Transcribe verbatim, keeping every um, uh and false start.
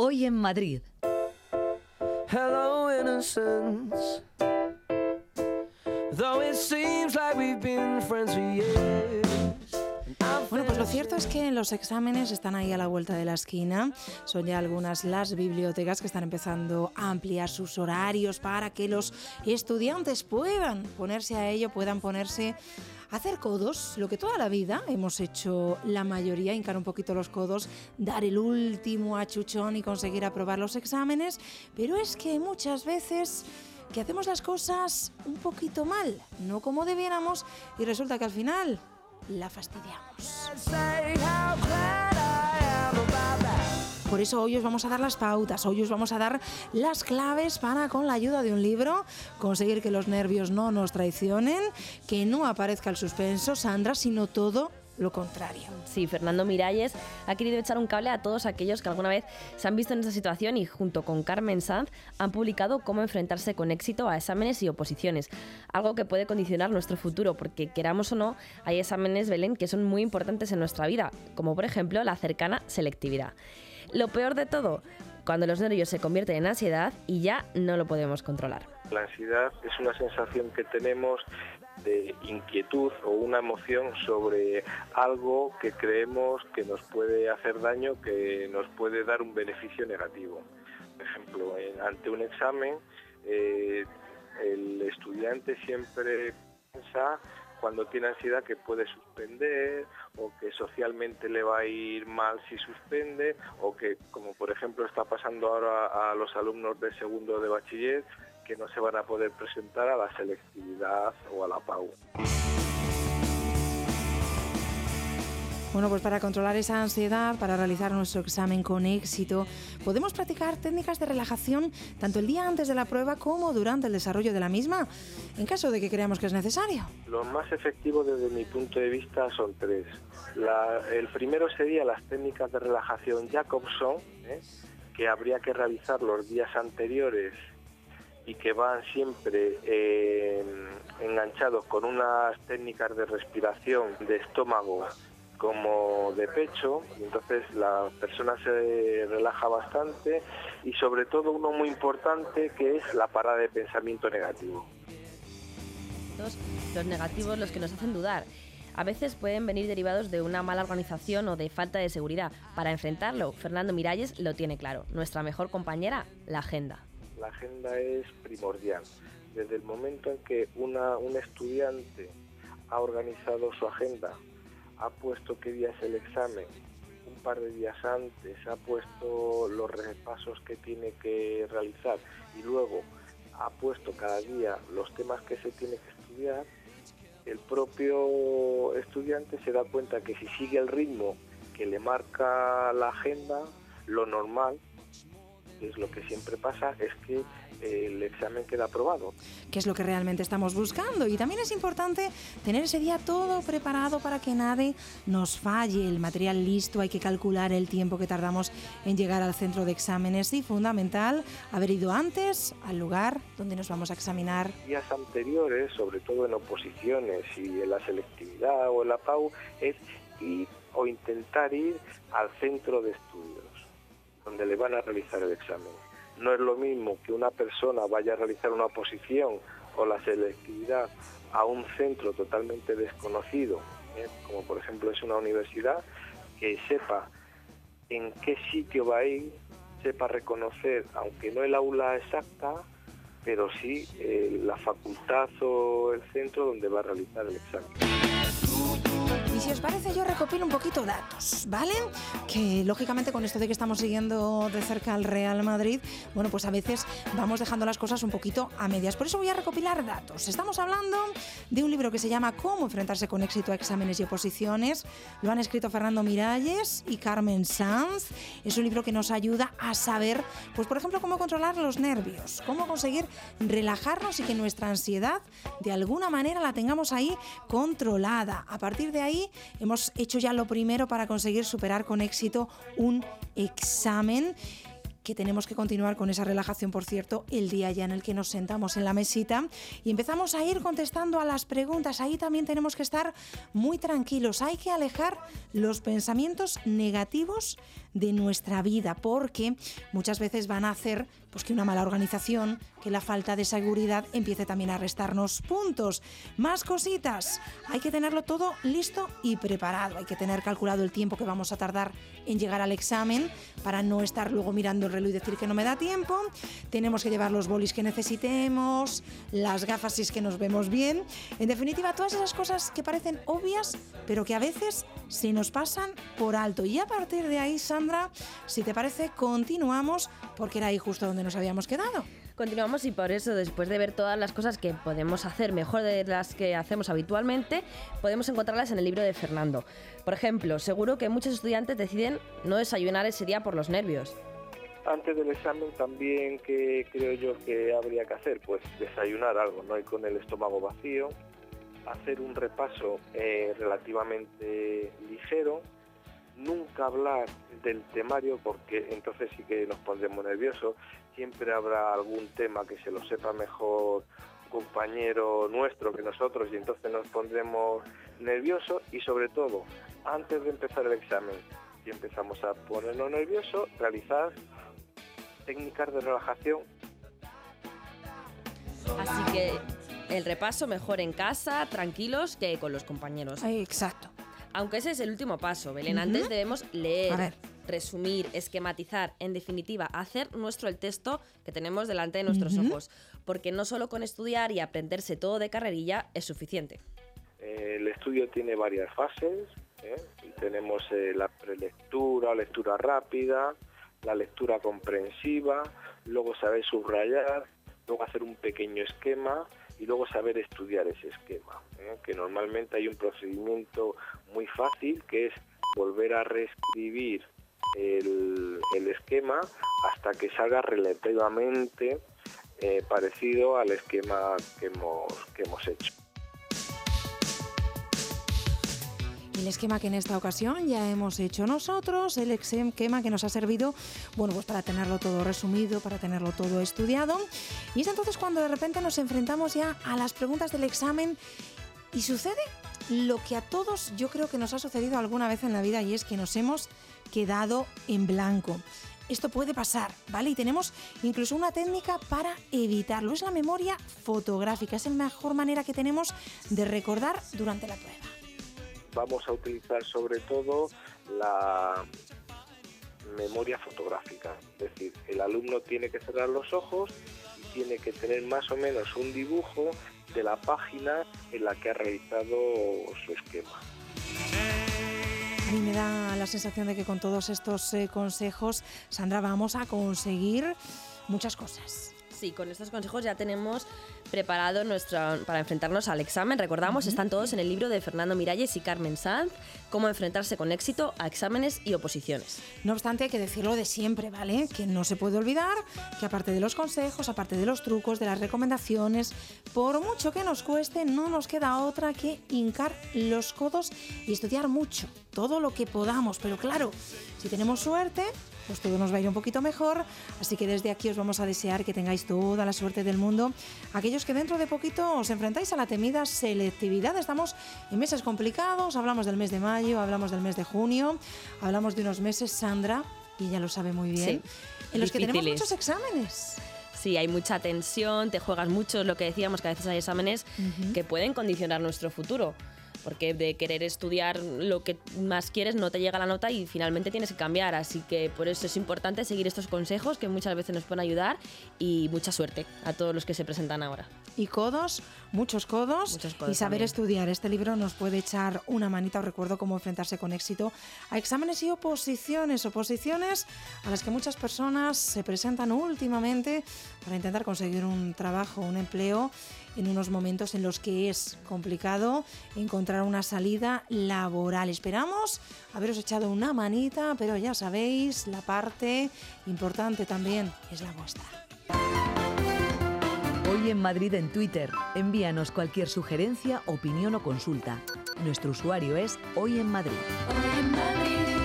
Hoy en Madrid. Hello, innocence. Though it seems like we've been friends for years. Bueno, pues lo cierto es que los exámenes están ahí a la vuelta de la esquina. Son ya algunas las bibliotecas que están empezando a ampliar sus horarios para que los estudiantes puedan ponerse a ello, puedan ponerse a hacer codos, lo que toda la vida hemos hecho la mayoría, hincar un poquito los codos, dar el último achuchón y conseguir aprobar los exámenes. Pero es que muchas veces que hacemos las cosas un poquito mal, no como debiéramos, y resulta que al final la fastidiamos. Por eso hoy os vamos a dar las pautas, hoy os vamos a dar las claves para, con la ayuda de un libro, conseguir que los nervios no nos traicionen, que no aparezca el suspenso, Sandra, sino todo lo contrario. Sí, Fernando Miralles ha querido echar un cable a todos aquellos que alguna vez se han visto en esa situación y junto con Carmen Sanz han publicado cómo enfrentarse con éxito a exámenes y oposiciones, algo que puede condicionar nuestro futuro, porque queramos o no, hay exámenes, Belén, que son muy importantes en nuestra vida, como por ejemplo la cercana selectividad. Lo peor de todo, cuando los nervios se convierten en ansiedad y ya no lo podemos controlar. La ansiedad es una sensación que tenemos de inquietud o una emoción sobre algo que creemos que nos puede hacer daño, que nos puede dar un beneficio negativo. Por ejemplo, en, ante un examen, eh, el estudiante siempre piensa, cuando tiene ansiedad, que puede suspender o que socialmente le va a ir mal si suspende, o que, como por ejemplo está pasando ahora a los alumnos de segundo de bachiller, que no se van a poder presentar a la selectividad o a la P A U. Bueno, pues para controlar esa ansiedad, para realizar nuestro examen con éxito, podemos practicar técnicas de relajación tanto el día antes de la prueba como durante el desarrollo de la misma, en caso de que creamos que es necesario. Lo más efectivo desde mi punto de vista son tres. La, el primero sería las técnicas de relajación Jacobson, ¿eh? que habría que realizar los días anteriores y que van siempre eh, enganchados con unas técnicas de respiración de estómago como de pecho, entonces la persona se relaja bastante, y sobre todo uno muy importante, que es la parada de pensamiento negativo. Los negativos, los que nos hacen dudar, a veces pueden venir derivados de una mala organización o de falta de seguridad. Para enfrentarlo, Fernando Miralles lo tiene claro. Nuestra mejor compañera, la agenda. La agenda es primordial. Desde el momento en que una, un estudiante ha organizado su agenda, ha puesto qué día es el examen, un par de días antes ha puesto los repasos que tiene que realizar y luego ha puesto cada día los temas que se tiene que estudiar, el propio estudiante se da cuenta que si sigue el ritmo que le marca la agenda, lo normal, que es lo que siempre pasa, es que el examen queda aprobado. Que es lo que realmente estamos buscando. Y también es importante tener ese día todo preparado para que nadie nos falle, el material listo, hay que calcular el tiempo que tardamos en llegar al centro de exámenes y, fundamental, haber ido antes al lugar donde nos vamos a examinar. Días anteriores, sobre todo en oposiciones y en la selectividad o en la P A U, es ir o intentar ir al centro de estudios donde le van a realizar el examen. No es lo mismo que una persona vaya a realizar una oposición o la selectividad a un centro totalmente desconocido, ¿eh? como por ejemplo es una universidad, que sepa en qué sitio va a ir, sepa reconocer, aunque no el aula exacta, pero sí eh, la facultad o el centro donde va a realizar el examen. Y si os parece, yo recopilo un poquito datos, ¿vale? Que lógicamente con esto de que estamos siguiendo de cerca al Real Madrid, bueno, pues a veces vamos dejando las cosas un poquito a medias. Por eso voy a recopilar datos. Estamos hablando de un libro que se llama Cómo enfrentarse con éxito a exámenes y oposiciones. Lo han escrito Fernando Miralles y Carmen Sanz. Es un libro que nos ayuda a saber, pues por ejemplo, cómo controlar los nervios, cómo conseguir relajarnos y que nuestra ansiedad de alguna manera la tengamos ahí controlada. A partir de ahí hemos hecho ya lo primero para conseguir superar con éxito un examen, que que tenemos que continuar con esa relajación, por cierto, el día ya en el que nos sentamos en la mesita y empezamos a ir contestando a las preguntas. Ahí también tenemos que estar muy tranquilos. Hay que alejar los pensamientos negativos de nuestra vida, porque muchas veces van a hacer pues, que una mala organización, que la falta de seguridad empiece también a restarnos puntos. Más cositas. Hay que tenerlo todo listo y preparado. Hay que tener calculado el tiempo que vamos a tardar en llegar al examen para no estar luego mirando el reloj y decir que no me da tiempo. Tenemos que llevar los bolis que necesitemos, las gafas si es que nos vemos bien. En definitiva, todas esas cosas que parecen obvias, pero que a veces se nos pasan por alto. Y a partir de ahí, Sandra, si te parece, continuamos, porque era ahí justo donde nos habíamos quedado. Continuamos y por eso, después de ver todas las cosas que podemos hacer mejor de las que hacemos habitualmente, podemos encontrarlas en el libro de Fernando. Por ejemplo, seguro que muchos estudiantes deciden no desayunar ese día por los nervios. Antes del examen también, que creo yo que habría que hacer, pues desayunar algo, ¿no? Y con el estómago vacío, hacer un repaso eh, relativamente ligero, nunca hablar del temario porque entonces sí que nos pondremos nerviosos. Siempre habrá algún tema que se lo sepa mejor un compañero nuestro que nosotros y entonces nos pondremos nerviosos. Y sobre todo, antes de empezar el examen, si empezamos a ponernos nerviosos, realizar técnicas de relajación. Así que el repaso mejor en casa, tranquilos, que con los compañeros. Ay, exacto. Aunque ese es el último paso, Belén. Uh-huh. Antes debemos leer, A ver. resumir, esquematizar, en definitiva, hacer nuestro el texto que tenemos delante de nuestros Uh-huh. ojos. Porque no solo con estudiar y aprenderse todo de carrerilla es suficiente. Eh, el estudio tiene varias fases, ¿eh? Y tenemos eh, la prelectura, lectura rápida, la lectura comprensiva, luego saber subrayar, luego hacer un pequeño esquema y luego saber estudiar ese esquema, ¿eh? Que normalmente hay un procedimiento muy fácil que es volver a reescribir el, el esquema hasta que salga relativamente eh, parecido al esquema que hemos, que hemos hecho. El esquema que en esta ocasión ya hemos hecho nosotros, el esquema que nos ha servido, bueno, pues para tenerlo todo resumido, para tenerlo todo estudiado. Y es entonces cuando de repente nos enfrentamos ya a las preguntas del examen y sucede lo que a todos yo creo que nos ha sucedido alguna vez en la vida, y es que nos hemos quedado en blanco. Esto puede pasar, ¿vale? Y tenemos incluso una técnica para evitarlo. Es la memoria fotográfica, es la mejor manera que tenemos de recordar durante la prueba. Vamos a utilizar sobre todo la memoria fotográfica, es decir, el alumno tiene que cerrar los ojos y tiene que tener más o menos un dibujo de la página en la que ha realizado su esquema. A mí me da la sensación de que con todos estos eh, consejos, Sandra, vamos a conseguir muchas cosas. Sí, con estos consejos ya tenemos preparado nuestro, para enfrentarnos al examen. Recordamos, uh-huh. están todos en el libro de Fernando Miralles y Carmen Sanz, Cómo enfrentarse con éxito a exámenes y oposiciones. No obstante, hay que decirlo de siempre, ¿vale? Que no se puede olvidar que aparte de los consejos, aparte de los trucos, de las recomendaciones, por mucho que nos cueste, no nos queda otra que hincar los codos y estudiar mucho, todo lo que podamos. Pero claro, si tenemos suerte, pues todo nos va a ir un poquito mejor, así que desde aquí os vamos a desear que tengáis toda la suerte del mundo. Aquellos que dentro de poquito os enfrentáis a la temida selectividad, estamos en meses complicados, hablamos del mes de mayo, hablamos del mes de junio, hablamos de unos meses, Sandra, y ella lo sabe muy bien, sí, en los que tenemos difíciles. muchos exámenes. Sí, hay mucha tensión, te juegas mucho, lo que decíamos, que a veces hay exámenes uh-huh. que pueden condicionar nuestro futuro. Porque de querer estudiar lo que más quieres no te llega la nota y finalmente tienes que cambiar. Así que por eso es importante seguir estos consejos que muchas veces nos pueden ayudar, y mucha suerte a todos los que se presentan ahora. Y codos, muchos codos, muchos codos y saber también. estudiar. Este libro nos puede echar una manita. Os recuerdo cómo enfrentarse con éxito a exámenes y oposiciones. Oposiciones a las que muchas personas se presentan últimamente para intentar conseguir un trabajo, un empleo, en unos momentos en los que es complicado encontrar una salida laboral. Esperamos haberos echado una manita, pero ya sabéis, la parte importante también es la vuestra. Hoy en Madrid en Twitter. Envíanos cualquier sugerencia, opinión o consulta. Nuestro usuario es Hoy en Madrid. Hoy en Madrid.